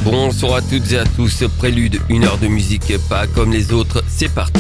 Bonsoir à toutes et à tous, Prélude, une heure de musique pas comme les autres, c'est parti.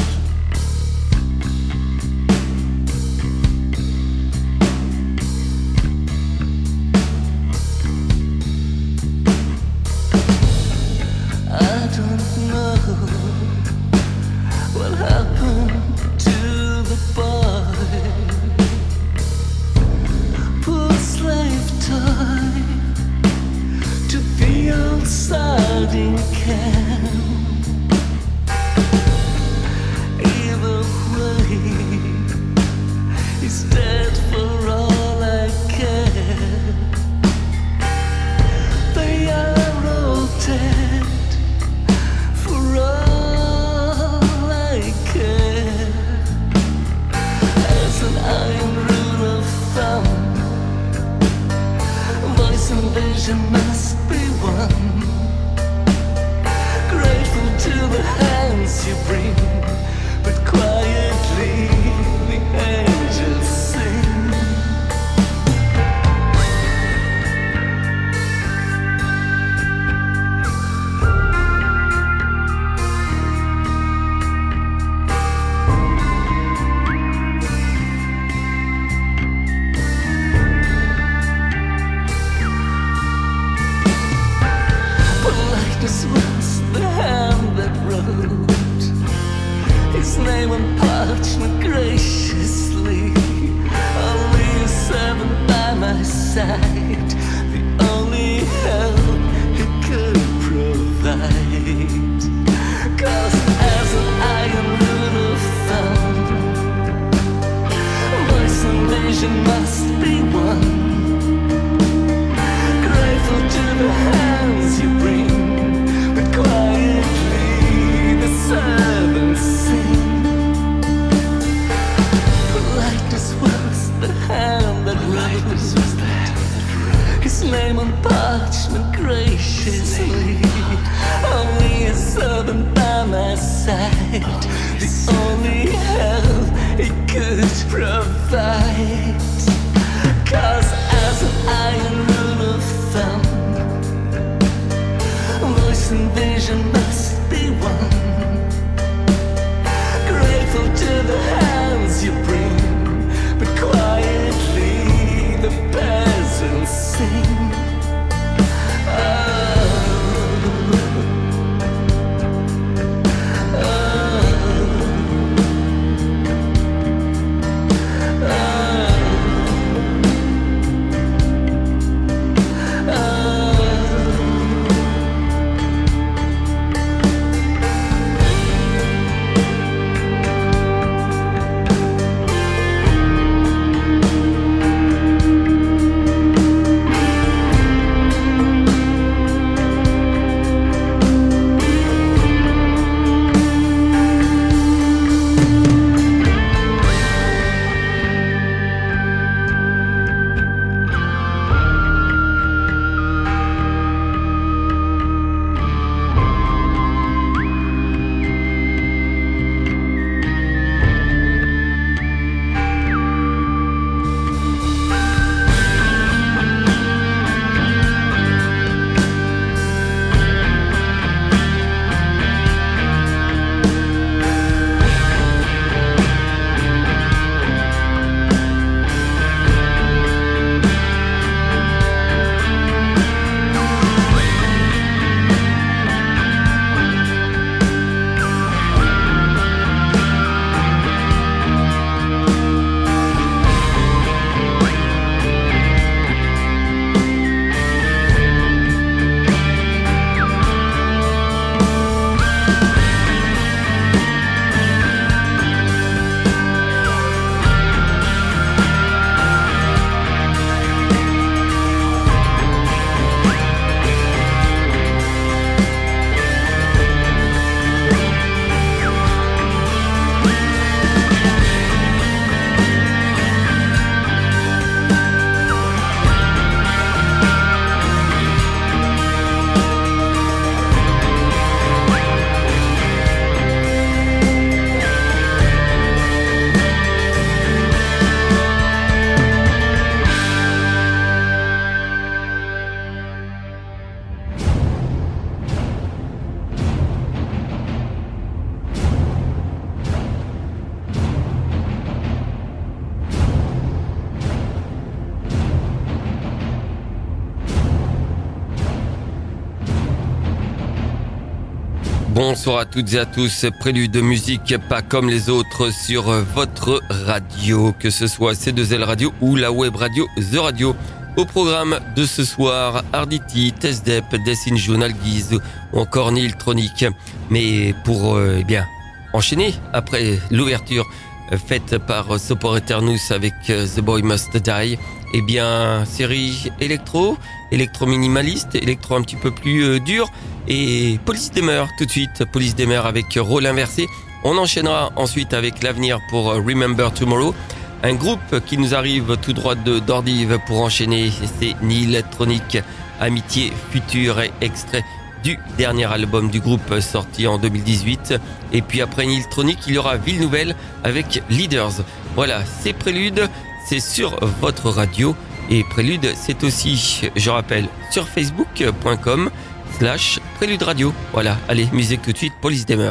Bonsoir à toutes et à tous, prélude de musique pas comme les autres sur votre radio, que ce soit C2L Radio ou la web radio The Radio. Au programme de ce soir, Arditi, Tesdep, Dessin Journal Guise ou encore Niltronic. Mais pour enchaîner après l'ouverture faite par Sopor Eternus avec The Boy Must Die, série électro minimaliste, électro un petit peu plus dur, et Police Demer tout de suite, Police Demer avec rôle inversé. On enchaînera ensuite avec l'avenir pour Remember Tomorrow, un groupe qui nous arrive tout droit de Dordive pour enchaîner, c'est Niltronic, Amitié Future, et extrait du dernier album du groupe sorti en 2018. Et puis après Niltronic, il y aura Ville Nouvelle avec Leaders. Voilà, c'est Prélude, c'est sur votre radio. Et Prélude, c'est aussi, je rappelle, sur facebook.com/Prélude Radio. Voilà, allez, musique tout de suite, Police Demer.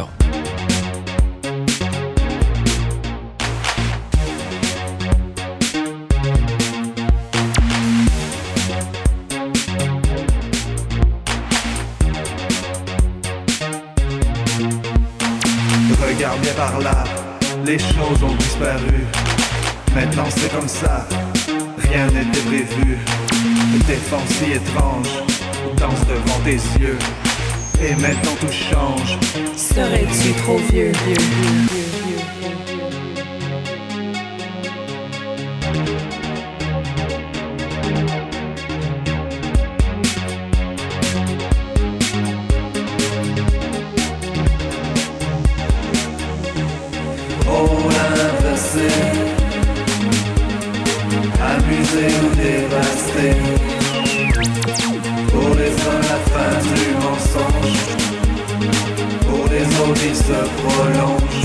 Regarde bien par là, les choses ont disparu. Maintenant c'est comme ça, rien n'était prévu. Des formes si étranges dansent devant tes yeux. Et maintenant tout change. Serais-tu trop vieux? Amusé ou dévasté. Pour les hommes la fin du mensonge. Pour les autres il se prolonge.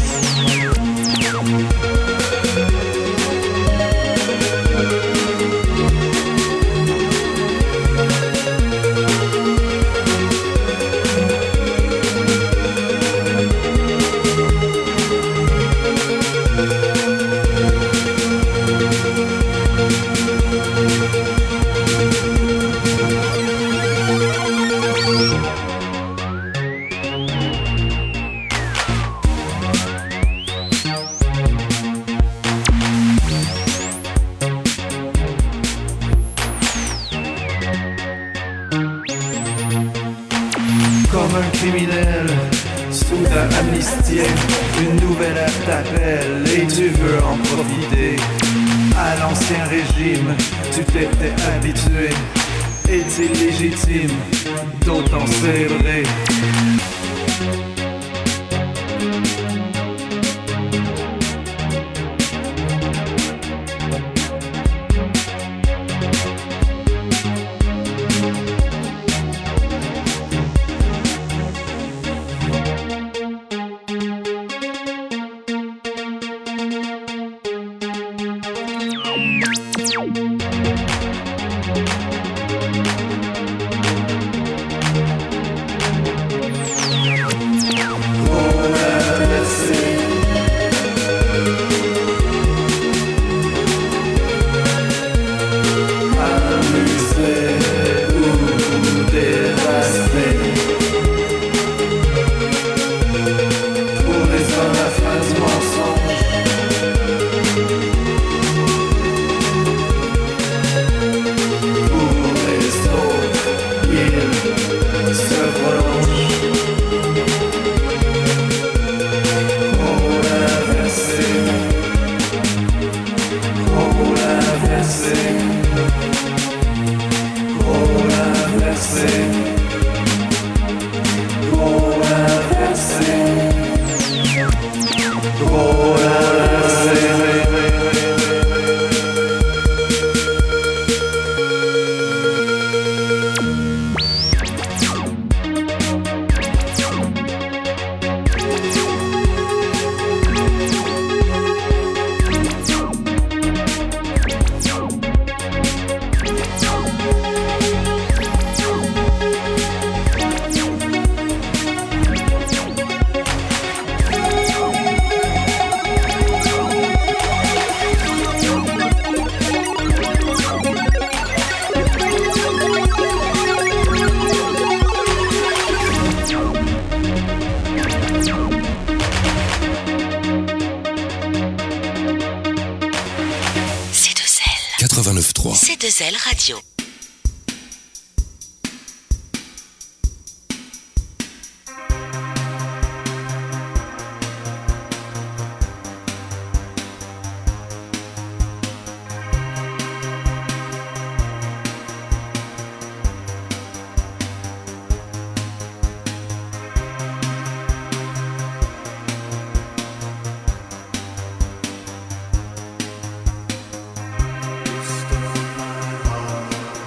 Comme un criminel, soudain amnistié, une nouvelle ère t'appelle et tu veux en profiter. À l'ancien régime, tu t'étais habitué, est-il légitime d'autant célébrer? C2L Radio. You stole my heart.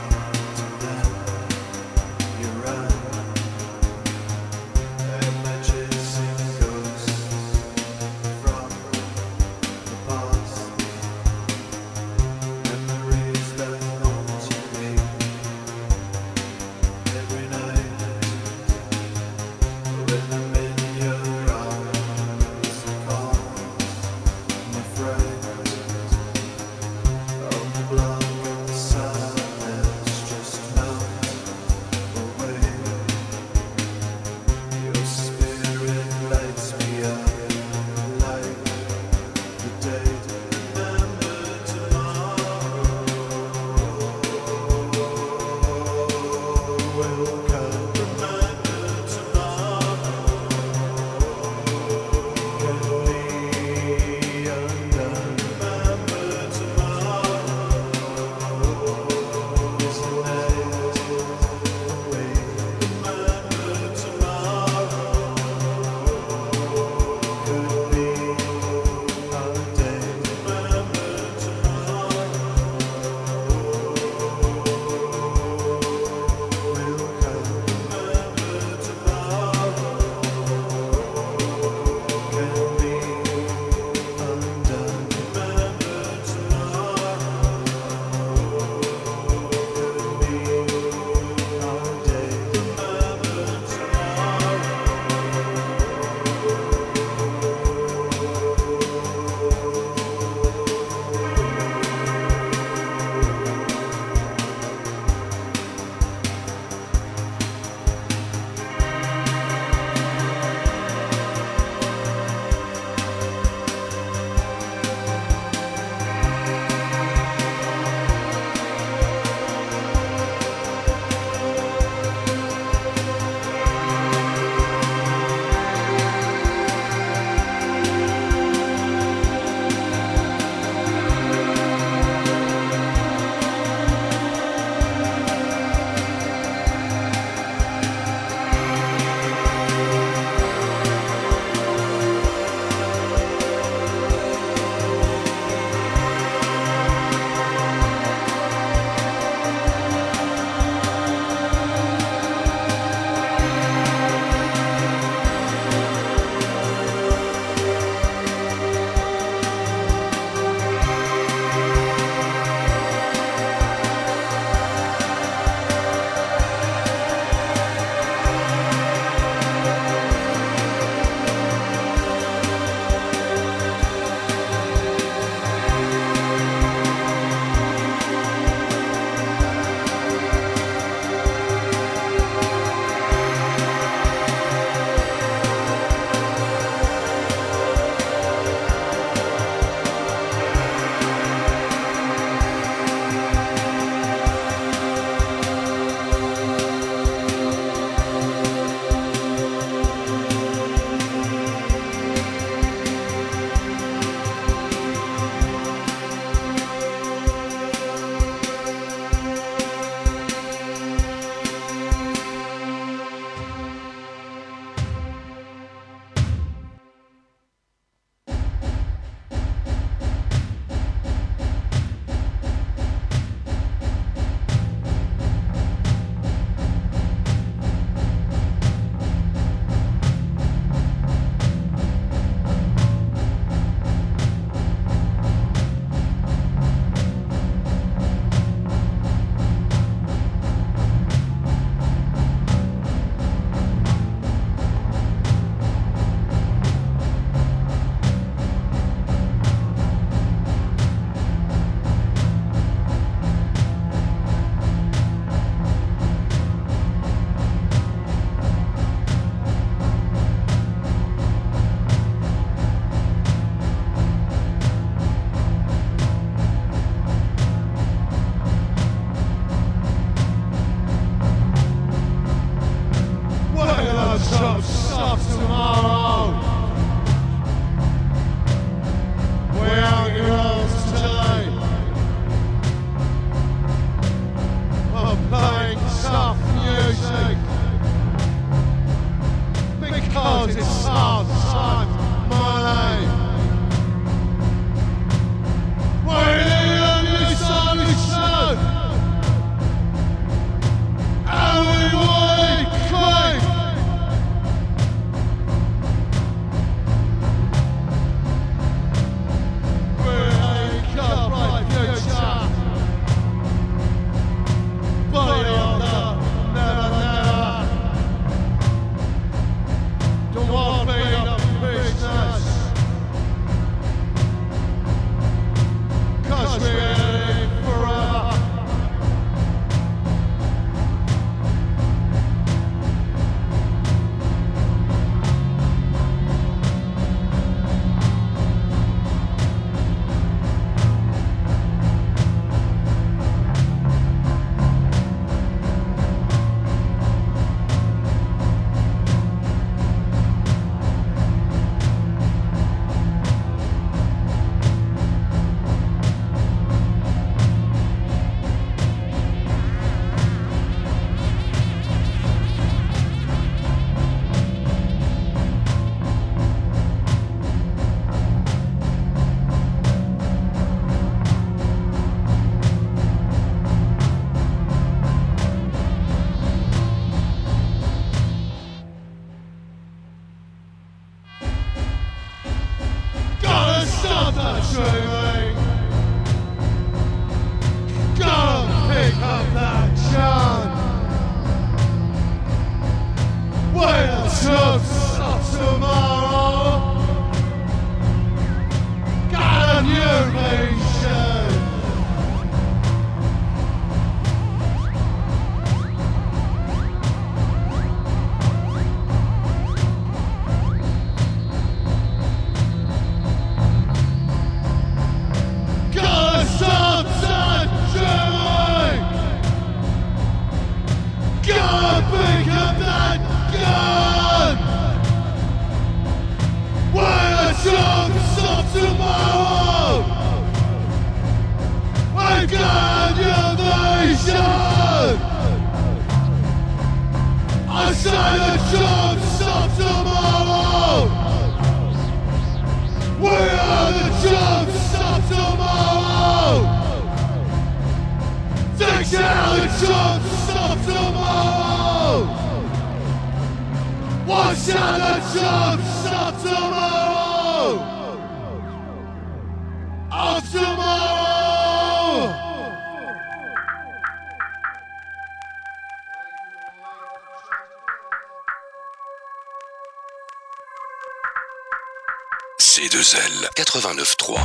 C2L 89.3.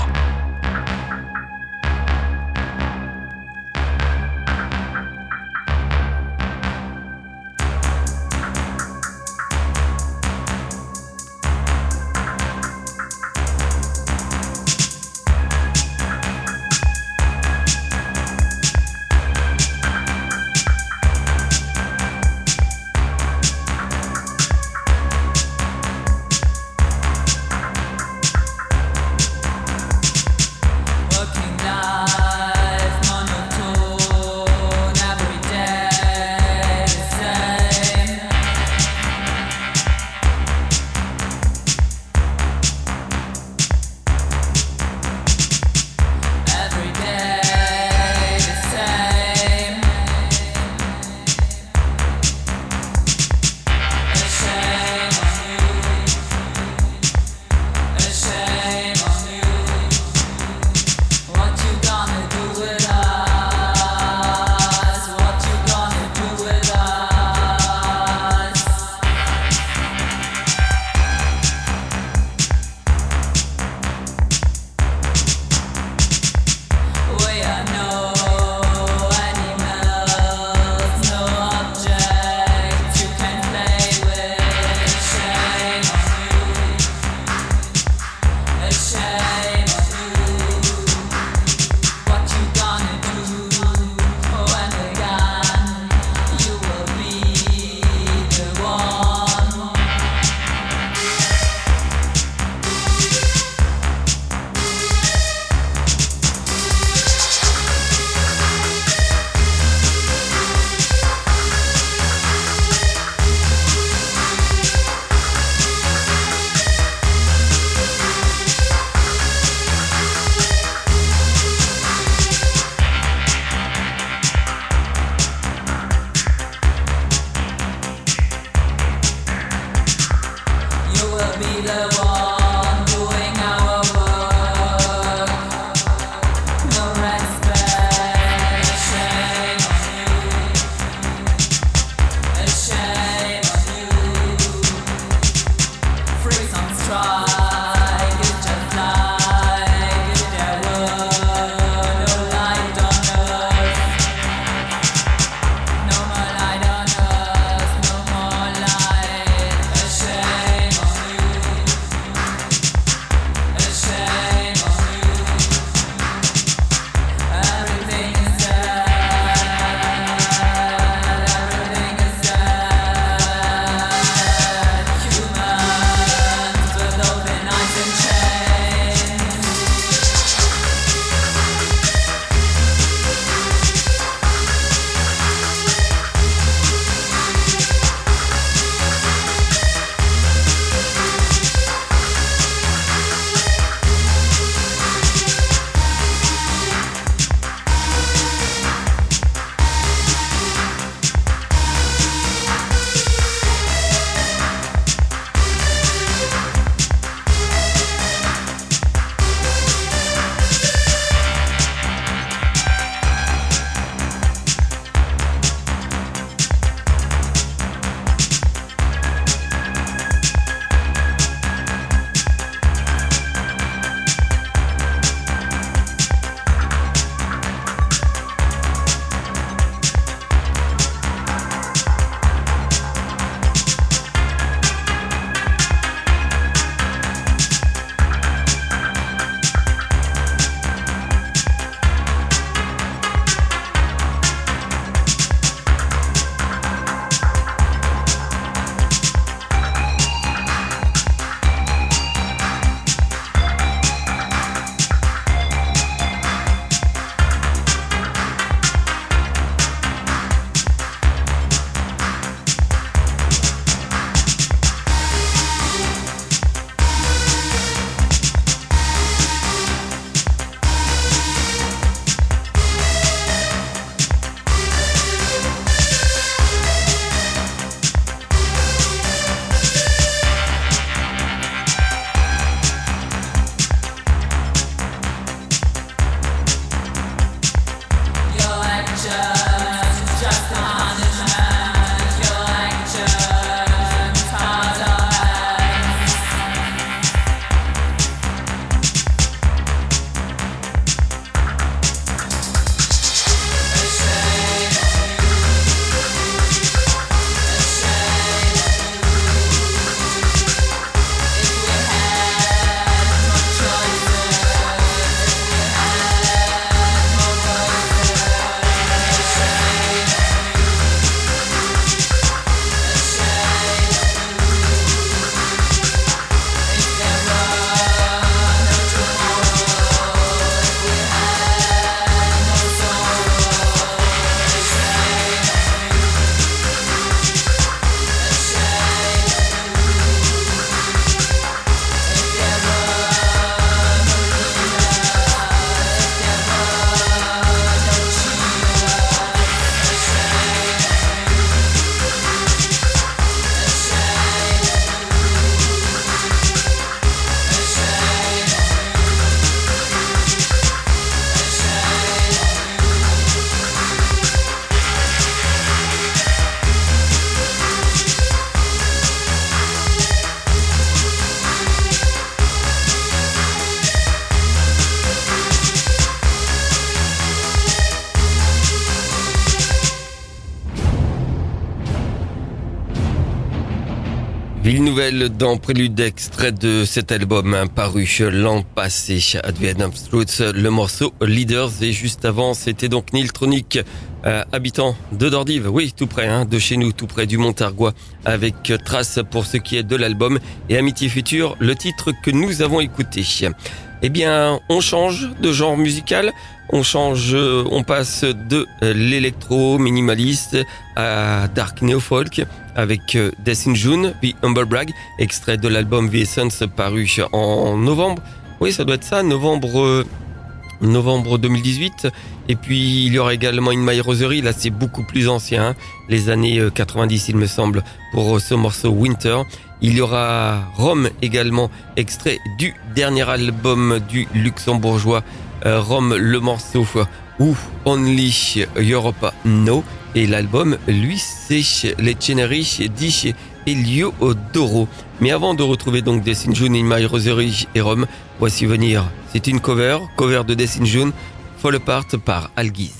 Ville nouvelle dans Prélude d'extrait de cet album paru l'an passé à Vietnam Struts, le morceau Leaders. Et juste avant, c'était donc Niltronic, habitant de Dordive, oui, tout près de chez nous, tout près du Montargois, avec Trace pour ce qui est de l'album et Amitié Future, le titre que nous avons écouté. Eh bien, on change de genre musical. On passe de l'électro minimaliste à dark neo-folk avec Death in June, The Humble Brag, extrait de l'album The Essence paru en novembre. Oui, ça doit être ça, novembre 2018. Et puis, il y aura également In My Rosary, là c'est beaucoup plus ancien, les années 90 il me semble, pour ce morceau Winter. Il y aura Rome également, extrait du dernier album du luxembourgeois Rome, le morceau Who Only Europa No, et l'album lui c'est Les Ceneri di Eliodoro. Mais avant de retrouver donc Death in June, In My Rosary et Rome, voici venir, c'est une cover de Death in June, Fall Apart par Algiz.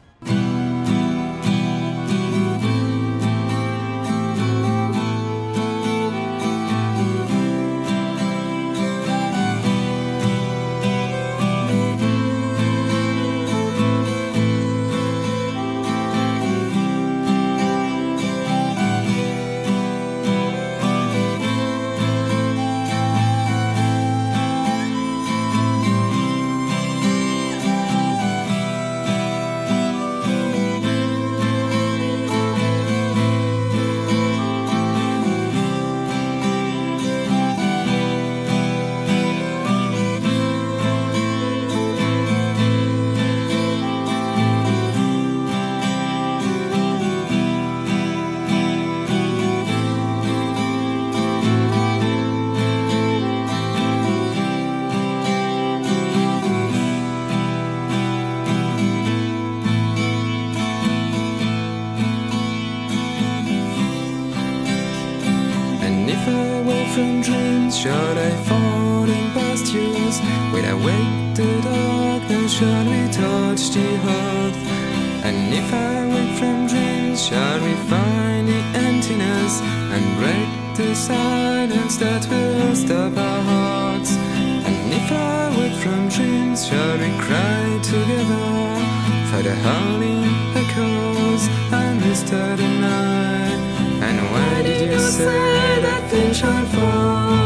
Should I fall in pastures? Will I wake the darkness? Shall we touch the earth? And if I wake from dreams, shall we find the emptiness and break the silence that will stop our hearts? And if I wake from dreams, shall we cry together for the howling echoes and restore the night? And why did you say that things shall fall?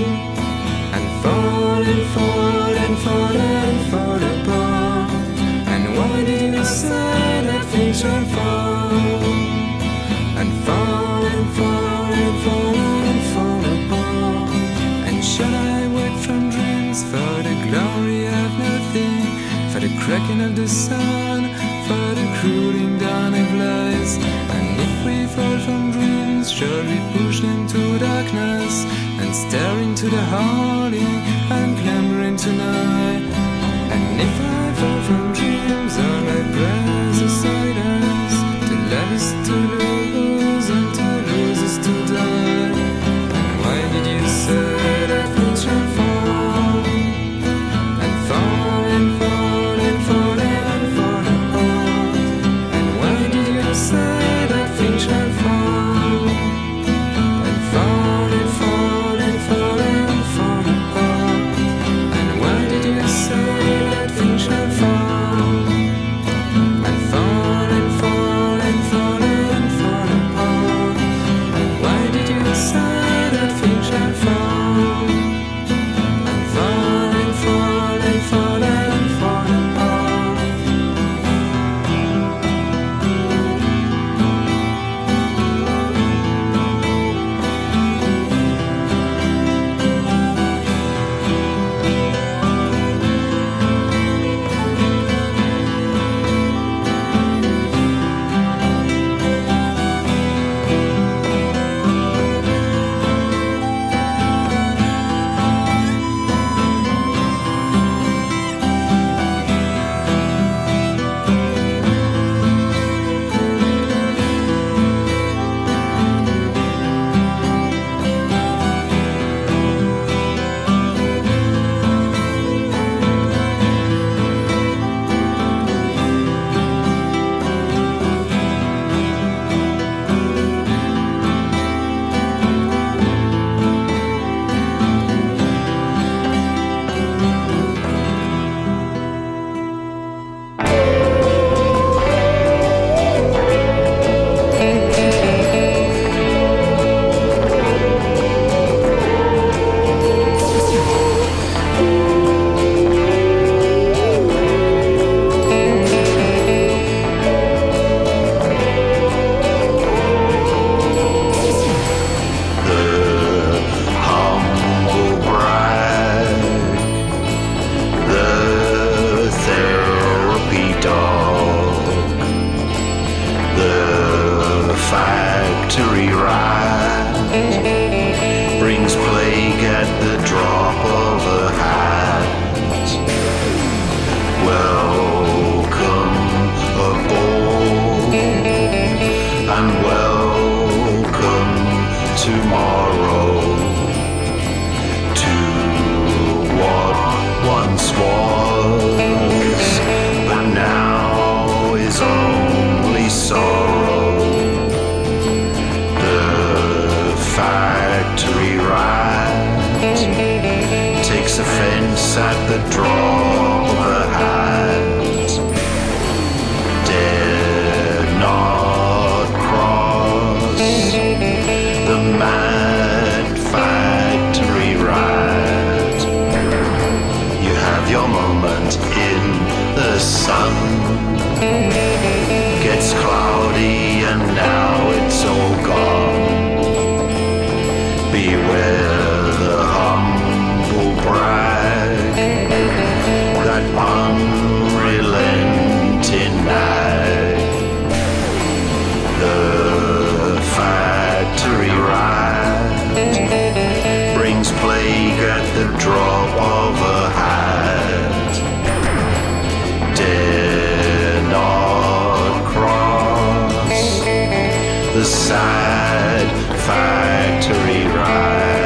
Fall and fall and fall and fall apart. And why did you say that things shall fall? And fall and fall and fall and fall apart. And shall I wake from dreams for the glory of nothing, for the cracking of the sun, for the cooling down of lies? And if we fall from dreams, shall we push them to darkness and stare into the howling and clambering tonight? And if I fall from dreams, all I pray is a silence. To love is to lose, and to lose is to die. And why did you say that things shall fall? And fall and fall and fall and fall apart. And why did you say that things shall fall? And fall and fall and fall and fall apart. And why did you say that things shall fall? And fall and fall and fall and factory rat brings plague at the drop of a hat. Welcome aboard and welcome tomorrow to what once was, but now is only sorrow. The factory rat takes offense at the drop of a hat. Dare not cross the mad factory rat. You have your moment in the sun. Gets cloudy and now it's all gone. Beware the humble brag, that unrelenting nag. The factory rat brings plague at the drop of a hat. Dare not cross the sad factory rat.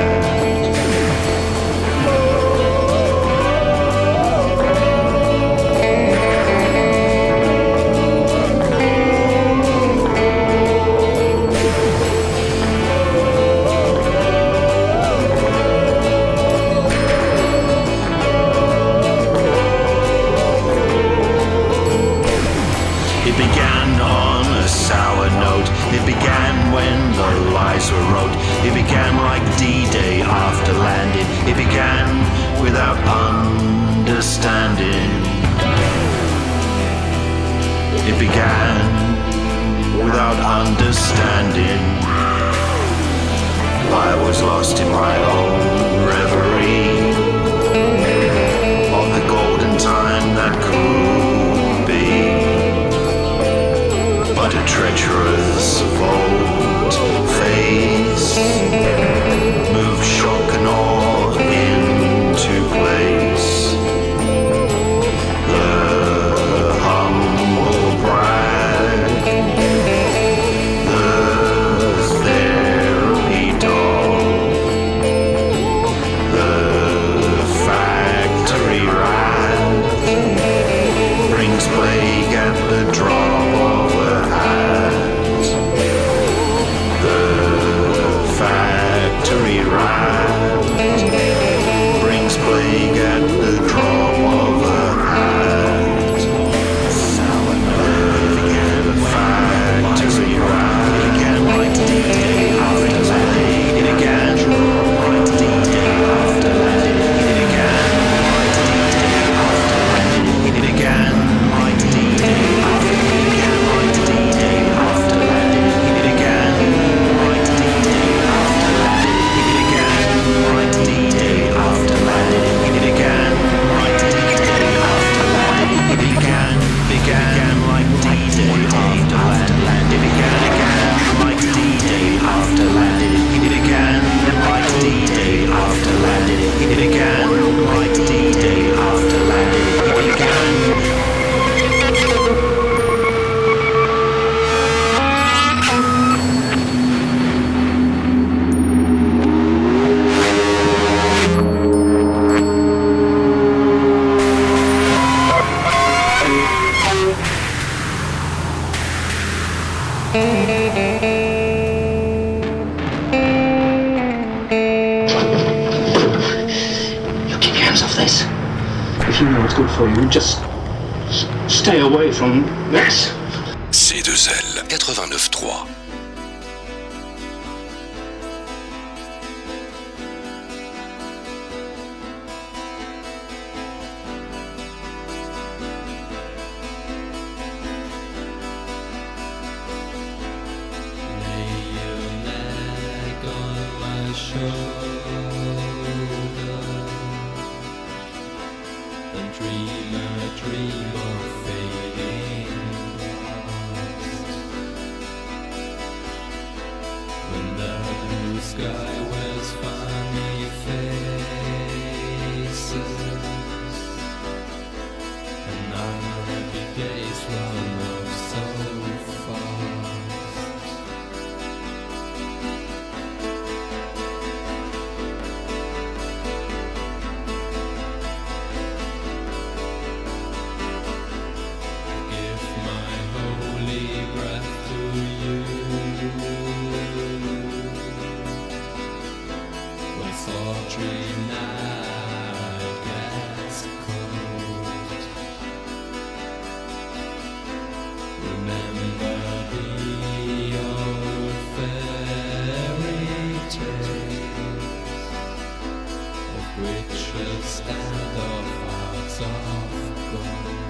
It began on a sour note. It began when the lies were wrote. It began like D-Day after landing. It began without understanding. It began without understanding. I was lost in my own reverie of the golden time that could be. But a treacherous volte face moved shock and awe into place. The humble brag, the therapy doll, the factory rat brings plague at the drop of a hat. The factory rat brings plague at the drop of a hat. The factory rat began like D-Day after landing. It began like D-Day after landing. It began like D-Day after landing. It began like D-Day after landing. It began like D-Day after landing. It began like D-Day after landing. It began like D-Day after landing. It began like D-Day after landing. It began like D-Day after landing. It began like D-Day after landing. It began like D-Day after landing. It began. You keep your hands off this. If you know what's good for you, just stay away from this. C2L 89.3. sky wears funny faces, and our happy days run off so fast. Give my holy breath to you. When sultry night gets cold, remember the old fairy tales of witches and of hearts of gold.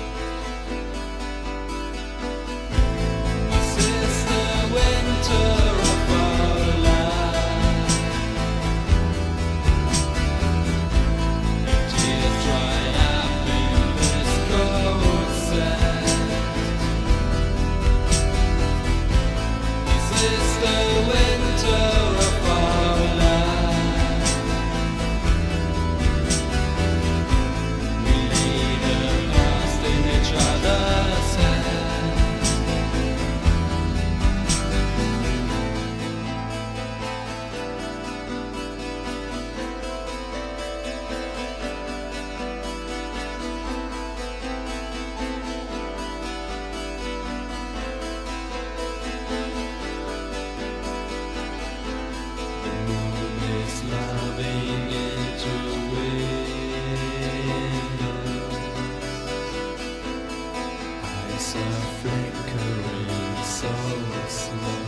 This is the winter of our life. Tears dry up in this cold sand. This is the winter of our life. We lead a past in each other's hands. The moon is loving into windows. Eyes are flickering so slow.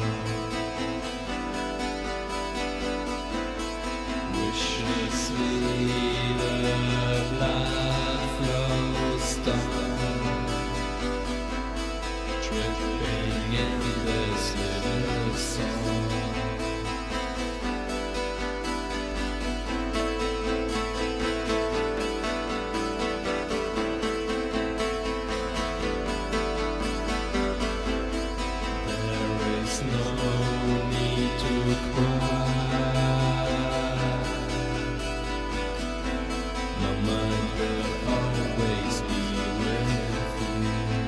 Wishes lead the blood flows down, dripping in this little song. There is no need to cry. My mind will always be with you,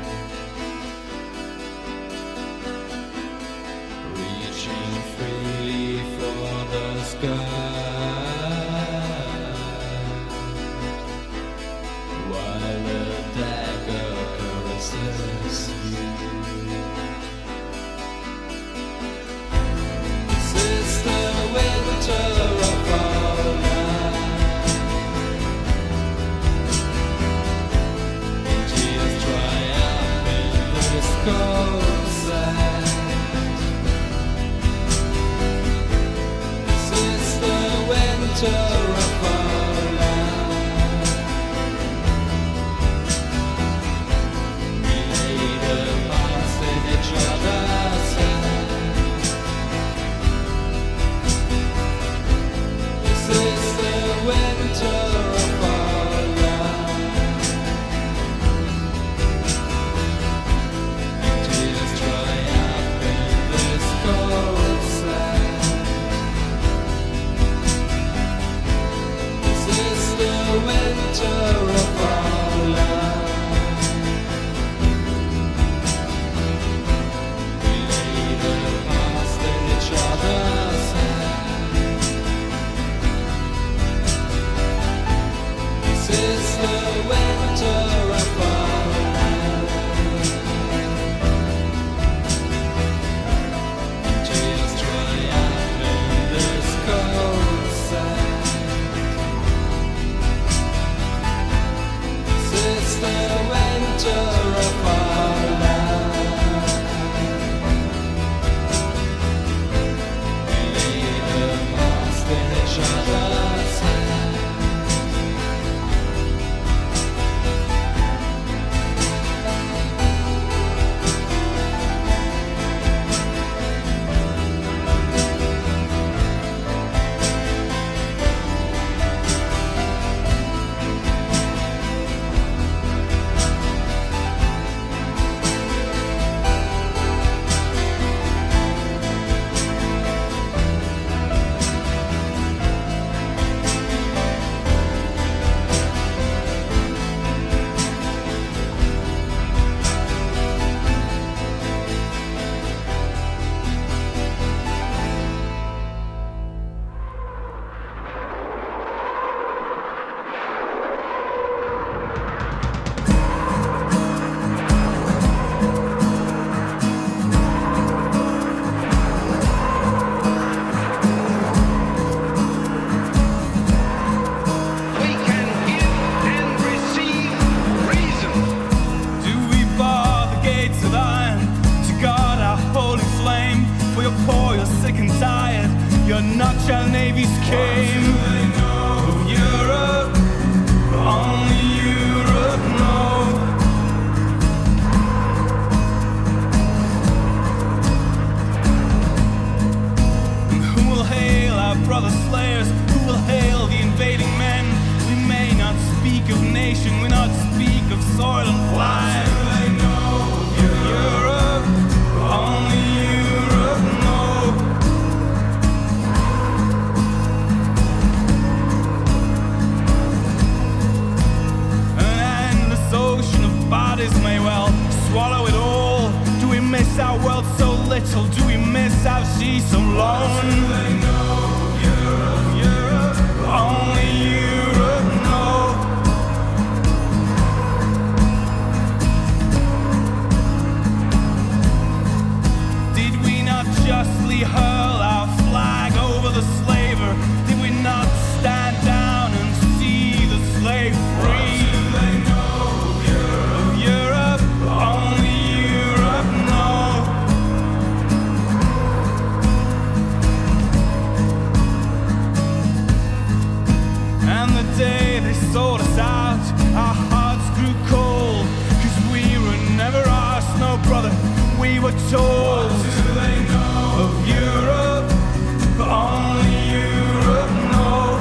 reaching freely for the sky, while the dagger caresses you. This is the winter of our life. Tears dry up in this cold sand. This is the winter of our life. We lay the past in each other's hands. This is the winter of our life. Tears dry up in this cold sand. your nutshell navies came. Of Europe, only Europe knows. And who will hail our brother slayers? Who will hail the invading men? We may not speak of nation, we not speak of soil and flag. They know Europe, only Europe knows. An endless ocean of bodies may well swallow it all. Do we miss our world so little? Do we miss our sea so lone? They know Europe, only Europe knows. Did we not justly hurl our flag over the slaver? Did we not stand down and see the slave free? They know Europe, only Europe knows. And the day they sold us out, our hearts grew cold, 'cause we were never asked, no brother, we were told. What do they know of Europe? Only Europe knows.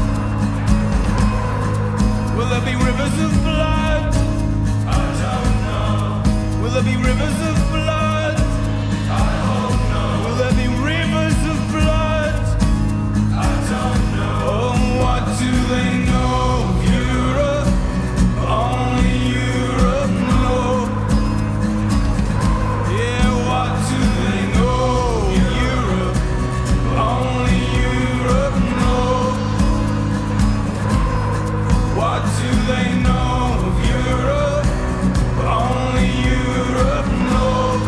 Will there be rivers of blood? I don't know. Will there be rivers of blood? I hope no. Will there be rivers of blood? I don't know. Oh, what do they know of Europe? Only Europe knows. Yeah, what do they know of Europe? Only Europe knows. What do they know of Europe? Only Europe knows.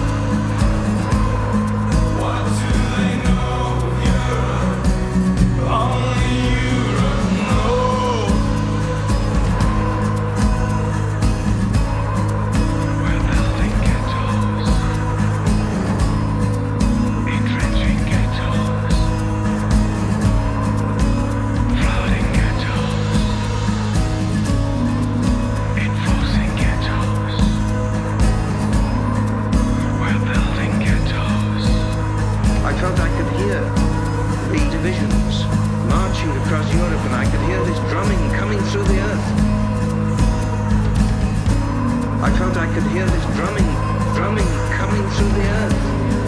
What do they know of Europe? Only Europe knows. We're building ghettos, entrenching ghettos, flooding ghettos, enforcing ghettos. We're building ghettos. I felt I could hear the divisions marching across Europe, and I could hear this drumming coming through the earth. I felt I could hear this drumming coming through the earth.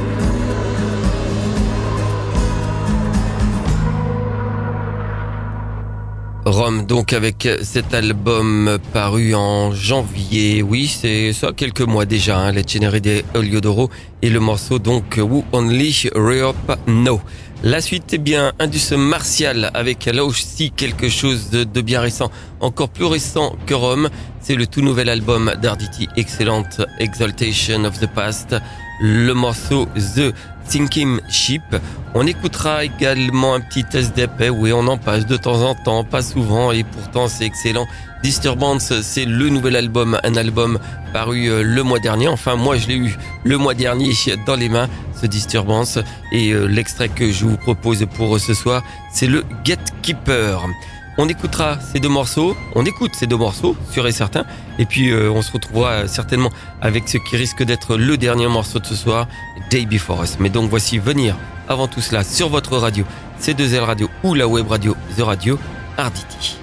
Rome, donc, avec cet album paru en janvier. Oui, c'est ça, quelques mois déjà, hein, les Ceneri de Eliodoro et le morceau, donc, Who Only Europe Know. La suite, eh bien, Indus Martial, avec là aussi quelque chose de bien récent, encore plus récent que Rome. C'est le tout nouvel album d'Arditi, Excellent Exaltation of the Past, le morceau The Sinking Ship. On écoutera également un petit SDP, oui, on en passe de temps en temps, pas souvent, et pourtant c'est excellent. Disturbance, c'est le nouvel album, un album paru le mois dernier. Enfin, moi je l'ai eu le mois dernier dans les mains, ce Disturbance, et l'extrait que je vous propose pour ce soir, c'est le Gatekeeper. On écoutera ces deux morceaux, sûr et certain, et puis on se retrouvera certainement avec ce qui risque d'être le dernier morceau de ce soir, Day Before Us. Mais donc voici venir, avant tout cela, sur votre radio, C2L Radio ou la web radio The Radio, Arditi.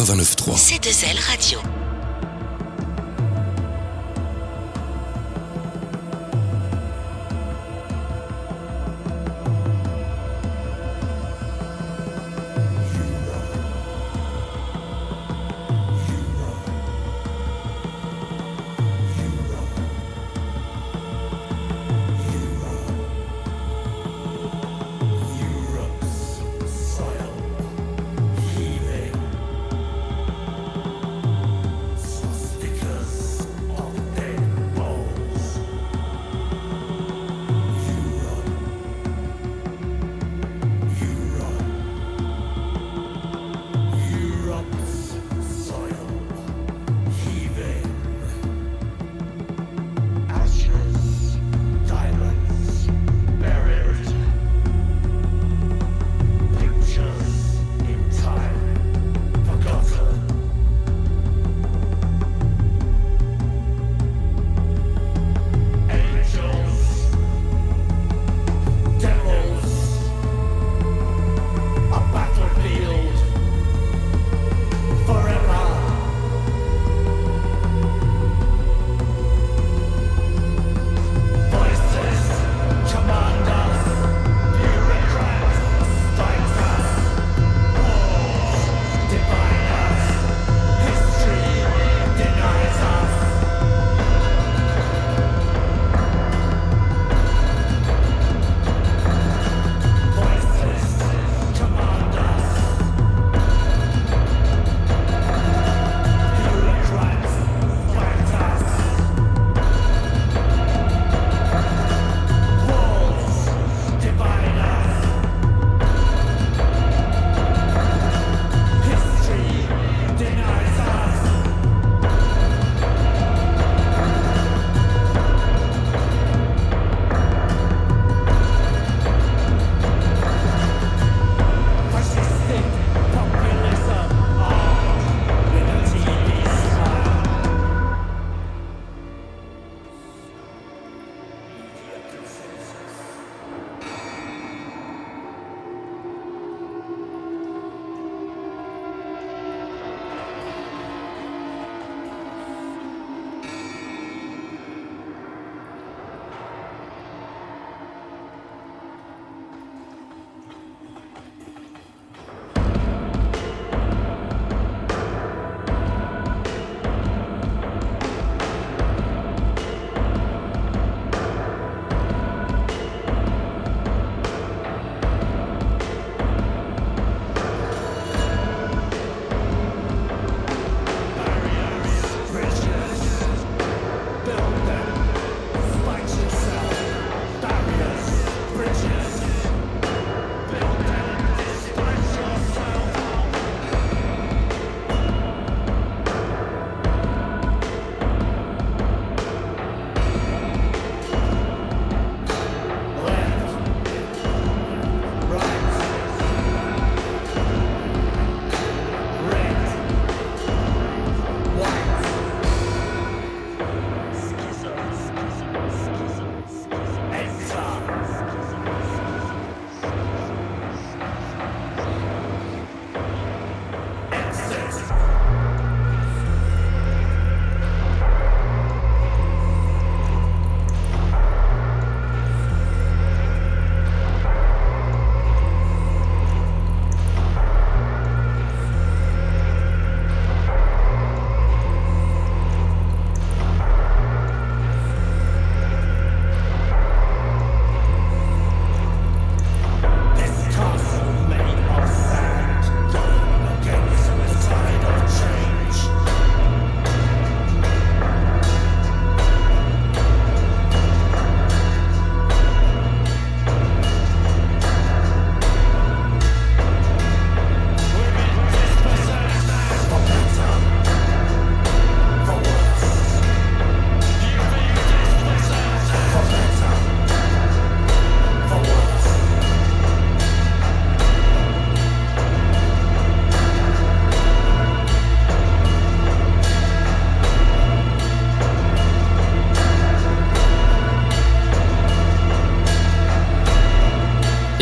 89.3. C2L Radio.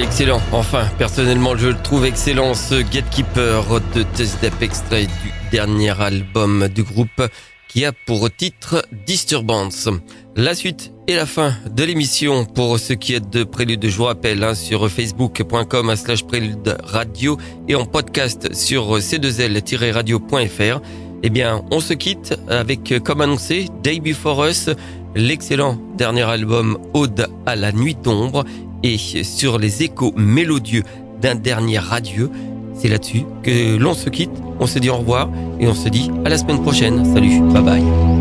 excellent. Enfin, personnellement, je le trouve excellent, ce Gatekeeper de Testep, extrait du dernier album du groupe qui a pour titre Disturbance. La suite et la fin de l'émission pour ceux qui êtes de Prélude, je vous rappelle, sur facebook.com/Prélude Radio et en podcast sur c2l-radio.fr. Eh bien, on se quitte avec, comme annoncé, Day Before Us, l'excellent dernier album Ode à la nuit d'ombre, et sur les échos mélodieux d'un dernier adieu. C'est là-dessus que l'on se quitte, on se dit au revoir et on se dit à la semaine prochaine. Salut, bye bye.